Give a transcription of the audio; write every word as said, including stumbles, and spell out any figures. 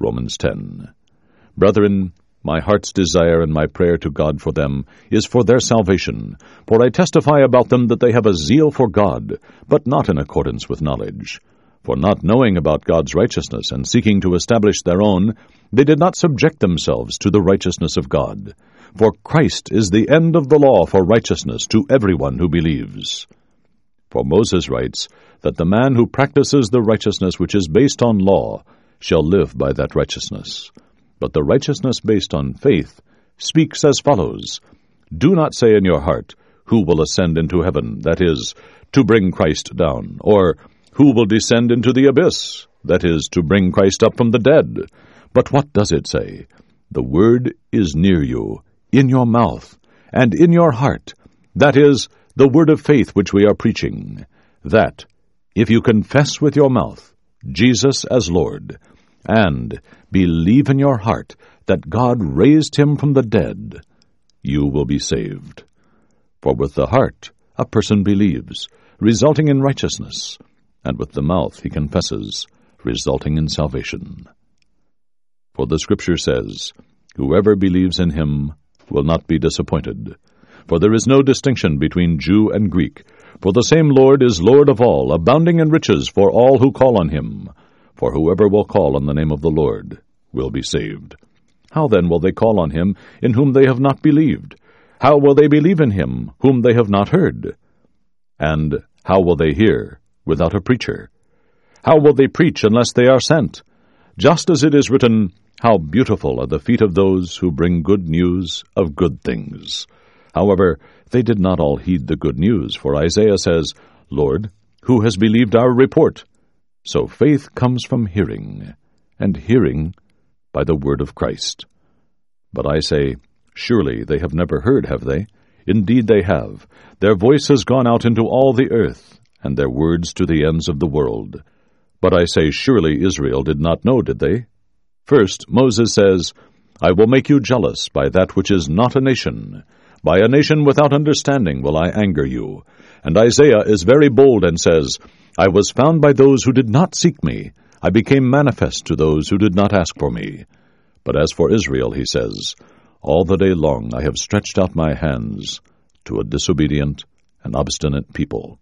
Romans ten. Brethren, my heart's desire and my prayer to God for them is for their salvation, for I testify about them that they have a zeal for God, but not in accordance with knowledge. For not knowing about God's righteousness and seeking to establish their own, they did not subject themselves to the righteousness of God. For Christ is the end of the law for righteousness to everyone who believes. For Moses writes that the man who practices the righteousness which is based on law shall live by that righteousness. But the righteousness based on faith speaks as follows: Do not say in your heart, Who will ascend into heaven, that is, to bring Christ down, or Who will descend into the abyss, that is, to bring Christ up from the dead. But what does it say? The word is near you, in your mouth, and in your heart, that is, the word of faith which we are preaching, that, if you confess with your mouth Jesus as Lord, and believe in your heart that God raised him from the dead, you will be saved. For with the heart a person believes, resulting in righteousness, and with the mouth he confesses, resulting in salvation. For the Scripture says, Whoever believes in him will not be disappointed. For there is no distinction between Jew and Greek, for the same Lord is Lord of all, abounding in riches for all who call on him. For whoever will call on the name of the Lord will be saved. How then will they call on him in whom they have not believed? How will they believe in him whom they have not heard? And how will they hear without a preacher? How will they preach unless they are sent? Just as it is written, How beautiful are the feet of those who bring good news of good things. However, they did not all heed the good news, for Isaiah says, Lord, who has believed our report? So faith comes from hearing, and hearing by the word of Christ. But I say, surely they have never heard, have they? Indeed they have. Their voice has gone out into all the earth, and their words to the ends of the world. But I say, surely Israel did not know, did they? First, Moses says, I will make you jealous by that which is not a nation. By a nation without understanding will I anger you. And Isaiah is very bold and says, I was found by those who did not seek me. I became manifest to those who did not ask for me. But as for Israel, he says, all the day long I have stretched out my hands to a disobedient and obstinate people.